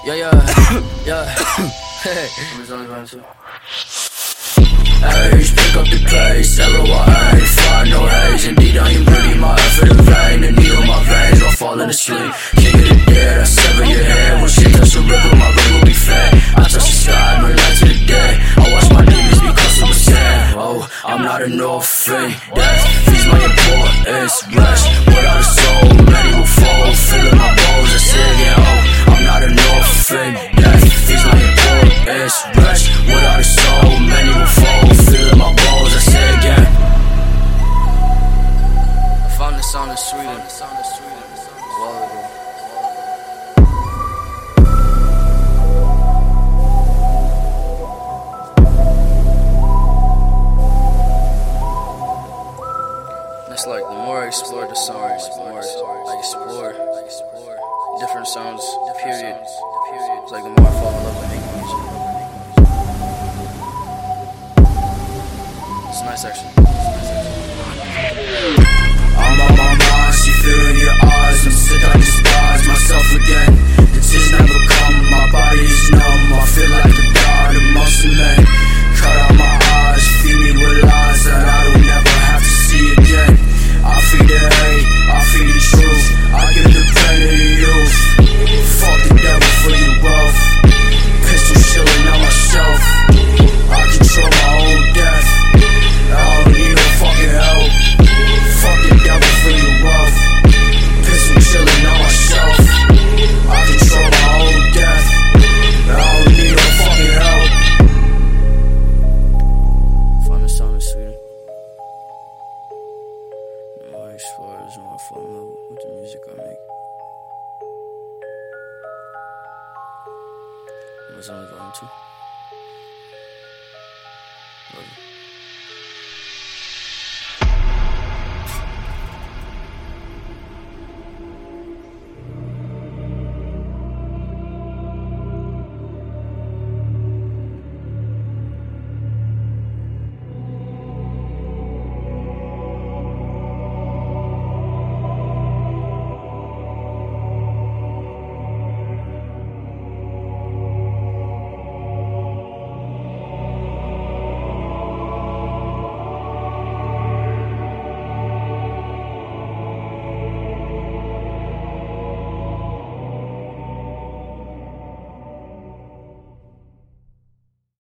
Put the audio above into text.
Yeah, yeah. Hey. Age, pick up the pace, LOI, find no haze. Indeed, I am breathing my effort in vain. The needle in my veins while falling asleep. King of the dead, I sever your head. When shit touch the river, my brain will be fed. I touch the sky, burn light to the day. I watch my demons because it was sad. Oh, I'm not an orphan. Death feeds my importance. Rest without a soul, many will fall. Filling my bones, I say again, oh, I'm not an orphan. Death feeds my importance. Rest without a soul, many will fall. Filling my bones, I say again. I found this song in Sweden a while ago. It's like the more I explore the songs, the more I explore different sounds, period. It's like the more I fall in love with making music. It's nice actually. I'm on my mind, see fear in your eyes. I'm sick, I despise myself again. The tears never come, my body is numb. I feel like a god amongst the men. Cut out my eyes, feed me with lies that I don't never have to see again. I feed the hate, I feed the truth. I give the pain to the youth. Fuck the devil for your wealth. Pistol shilling on myself. I control my own death. I don't need no fucking help. Fuck the devil for your wealth. Pistol chilling on myself. I control my own death. I don't need no fucking help. Find the sound in Sweden. The more I explore, the more I fall in love with the music I make. It was only volume 2. Love you.